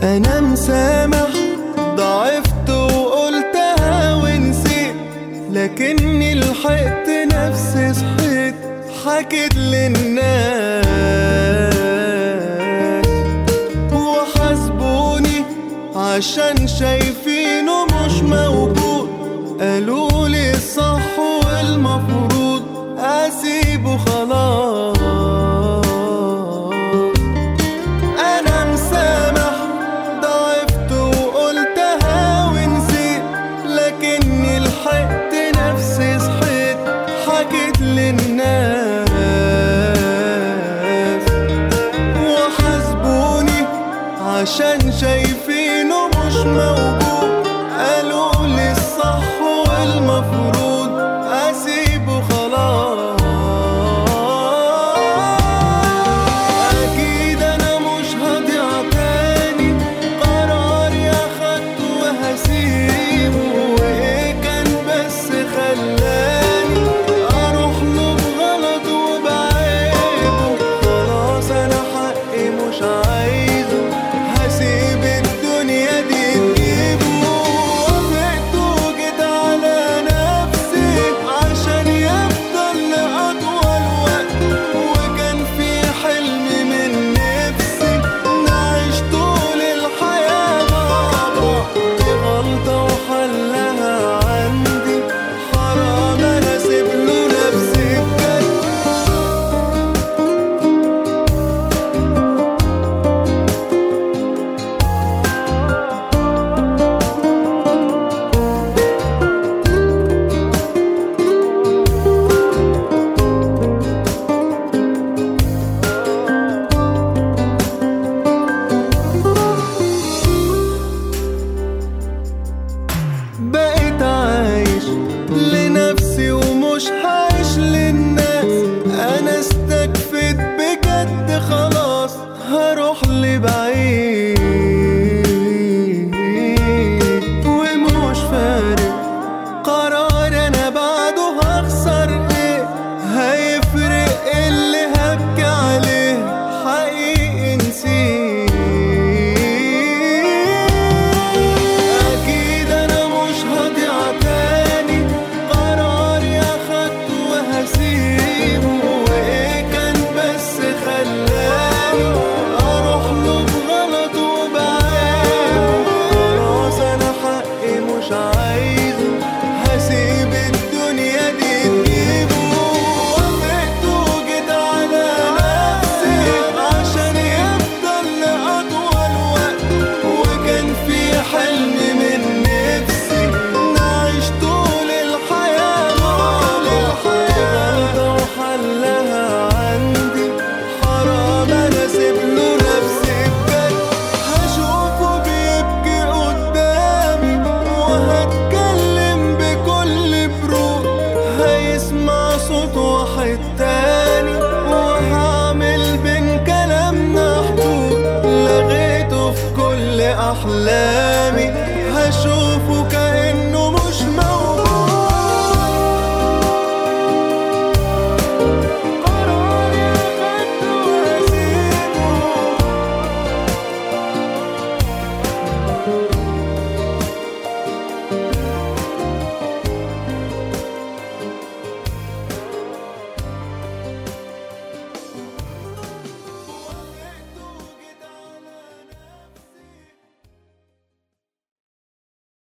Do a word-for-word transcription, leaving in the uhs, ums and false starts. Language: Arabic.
انا مسامح، ضعفت وقلتها ونسيت، لكني لحقت نفسي صحيت حكيت للناس وحاسبوني عشان شايفينه مش موجود. قالولي الصح والمفروض اسيبه خلاص. انا مسامح، ضعفت وقلتها ونسيت، لكني لحقت نفسي صحيت حكيت للناس وحاسبوني عشان شايفينه مش موجود. قالولي الصح والمفروض اسيبه خلاص. اكيد انا مش هضيع تاني، قراري اخدته وهسيبه. وايه كان بس خلاني اروح له بغلط وبعيبه. خلاص انا حقي مش عايزه، هسيب الدنيا دي تجيبه. وافقت وجيت على نفسي عشان يفضل لأطول وقت، وكان في حلم من نفسي نعيش طول الحياة مع بعض. دي غلطة وحلها عندي، حرام انا اسيب له نفسي بجد. بقيت عايش لنفسي ومش عايش للناس. انا استكفيت بجد خلاص، هروح لبعيد ومش فارق قرار انا بعده هخسر ايه. هيفرق اللي هبكي عليه حقيقي نسيت. اكيد انا مش هضيع تاني، قراري اخدته وهسيبه. وايه كان بس خلاني اروح له بغلط وبعيبه. خلاص انا حقي مش عايزه، هسيب الدنيا دي تجيبه. وافقت وجيت على نفسي عشان يفضل لأطول وقت، وكان في حلم من نفسي نعيش طول الحياة طول الحياة. غلطة وحلها عندي، حرام انا اسيب له نفسي بجد. هشوفه بيبكي قدامي وهتكلم بكل برود، هيسمع صوت واحد تاني وهعمل بين كلامنا حدود. لغيته في كل احلامي